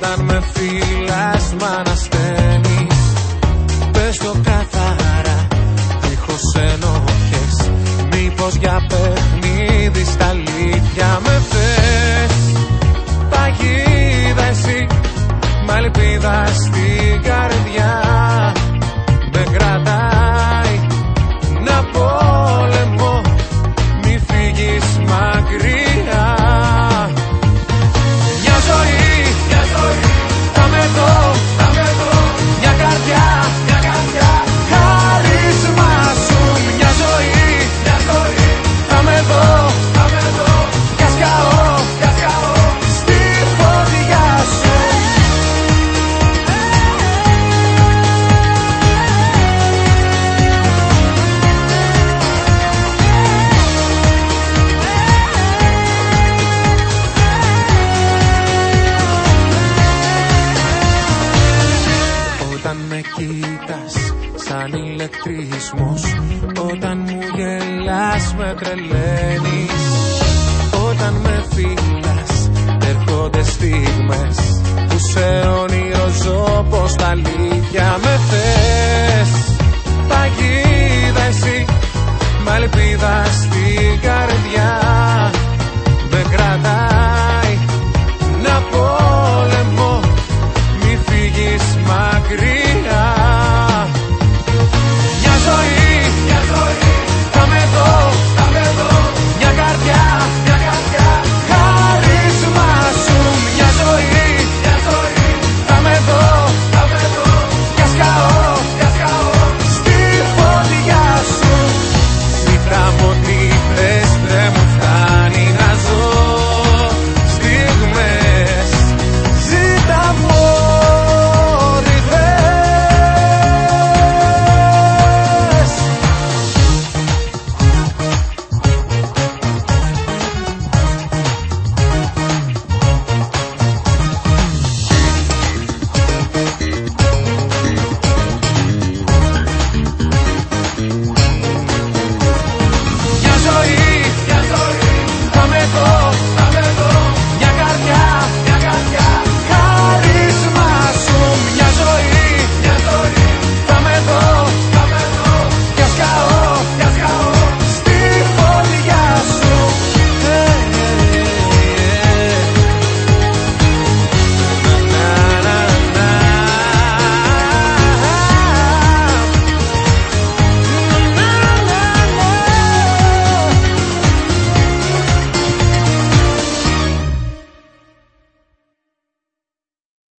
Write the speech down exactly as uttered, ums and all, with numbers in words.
Όταν με φύλας μ' ανασταίνεις, πες το καθαρά, δίχως ενοχές. Μήπως για παιχνίδι στα αλήθεια με θες? Παγίδα εσύ, μ' ελπίδα στην καρδιά. Με κρατάει να πόλεμο, μη φύγεις μακριά. Μια ζωή, μια ζωή, θα με δω, θα με δω. Μια καρδιά, μια καρδιά, χάρισμα σου. Μια ζωή, μια ζωή, θα με δω, θα με δω. Κι ασκαώ, κι ασκαώ στη φωτιά σου. Όταν με κοίτας σαν ηλεκτρισμός, όταν μου γελάς με τρελαίνει